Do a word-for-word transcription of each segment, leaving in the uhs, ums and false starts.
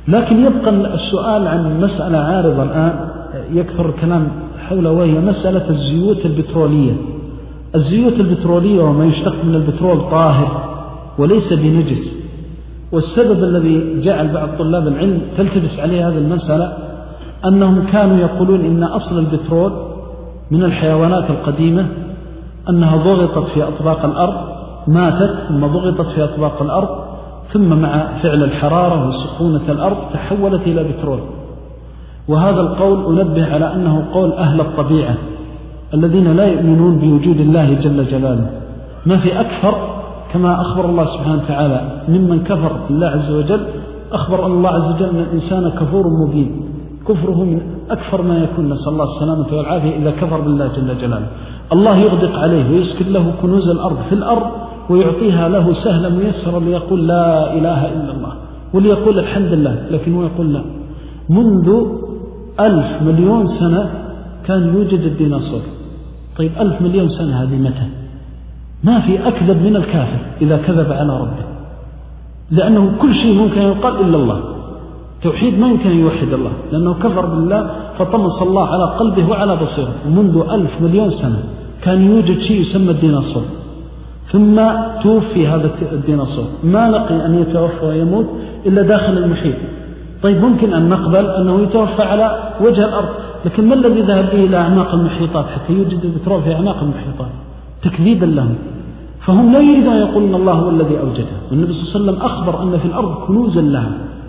لكن يبقى السؤال عن مسألة عارضة الآن يكثر الكلام حول، وهي مسألة الزيوت البترولية. الزيوت البترولية وما يشتق من البترول طاهر وليس بنجس، والسبب الذي جعل بعض طلاب العلم تلتبس عليه هذه المسألة أنهم كانوا يقولون إن أصل البترول من الحيوانات القديمة، أنها ضغطت في أطباق الأرض، ماتت ثم ضغطت في أطباق الأرض، ثم مع فعل الحرارة وسخونة الأرض تحولت إلى بترول. وهذا القول أنبه على أنه قول أهل الطبيعة الذين لا يؤمنون بوجود الله جل جلاله. ما في أكثر كما أخبر الله سبحانه وتعالى ممن كفر بالله عز وجل، أخبر الله عز وجل أن الإنسان كفور مبين، كفره من أكثر ما يكون، نسأل الله السلامة والعافية، إذا كفر بالله جل جلاله. الله يغدق عليه ويسكن له كنوز الأرض في الأرض ويعطيها له سهلا ميسرا ليقول لا إله إلا الله وليقول الحمد لله، لكن هو يقول لا. منذ ألف مليون سنة كان يوجد الديناصور. طيب ألف مليون سنة هذه متى؟ ما في أكذب من الكافر إذا كذب على ربه، لأنه كل شيء ممكن يقال إلا الله. توحيد ما يمكن يوحد الله لأنه كفر بالله فطمس الله على قلبه وعلى بصيره. منذ ألف مليون سنة كان يوجد شيء يسمى الديناصور، ثم توفي هذا الديناصور، ما لقي أن يتوفى ويموت إلا داخل المحيط. طيب ممكن أن نقبل أنه يتوفى على وجه الأرض، لكن ما الذي ذهب به إلى أعماق المحيطات حتى يوجد البترول في أعماق المحيطات؟ تكذيبا لهم. فهم لا يريدون أن يقولون الله هو الذي أوجده. والنبي صلى الله عليه وسلم أخبر أن في الأرض كنوزا لها،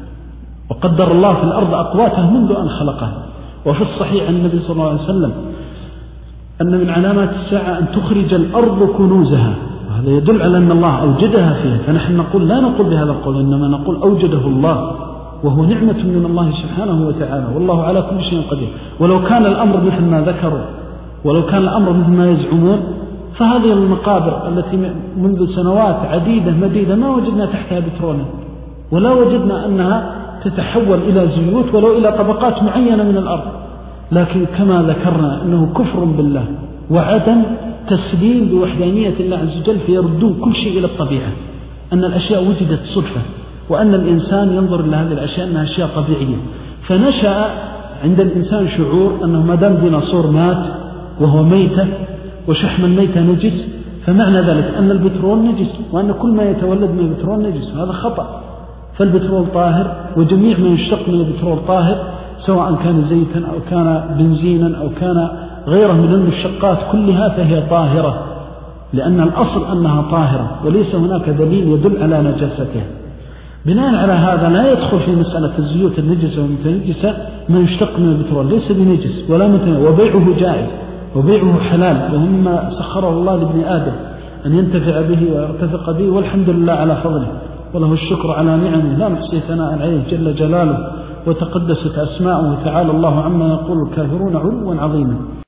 وقدر الله في الأرض أقواتها منذ أن خلقها. وفي الصحيح عن النبي صلى الله عليه وسلم أن من علامات الساعة أن تخرج الأرض كنوزها، وهذا يدل على أن الله أوجدها فيها. فنحن نقول لا نقول بهذا القول، إنما نقول أوجده الله، وهو نعمة من الله سبحانه وتعالى، والله على كل شيء قدير. ولو كان الأمر مثل ما ذكروا، ولو كان الأمر مثل ما يزعمون، فهذه المقابر التي منذ سنوات عديدة مديدة ما وجدنا تحتها بترولا، ولا وجدنا أنها تتحول إلى زيوت ولو إلى طبقات معينة من الأرض. لكن كما ذكرنا أنه كفر بالله وعدم تسليم بوحدانية الله عز وجل، فيردون كل شيء إلى الطبيعة، أن الأشياء وجدت صدفة، وأن الإنسان ينظر إلى هذه الأشياء أنها أشياء طبيعية. فنشأ عند الإنسان شعور أنه ما دام ديناصور مات وهو ميتة وشحم الميتة نجس، فمعنى ذلك أن البترول نجس، وأن كل ما يتولد من البترول نجس. هذا خطأ. فالبترول طاهر، وجميع ما يشتق من البترول طاهر، سواء كان زيتا أو كان بنزينا أو كان غيره من المشتقات كلها، فهي طاهرة، لأن الأصل أنها طاهرة، وليس هناك دليل يدل على نجاستها. بناء على هذا لا يدخل في مسألة الزيوت النجسة والمتنجسة ما يشتق من البترول، ليس بنجس ولا متنجس، وبيعه جائز وبيعه حلال، ومما سخره الله لابن آدم أن ينتفع به ويرتفق به، والحمد لله على فضله، وله الشكر على نعمه لا نحصي ثناء عليه جل جلاله، وتقدست أسماؤه، تعالى الله عما يقول الكافرون علوا عظيما.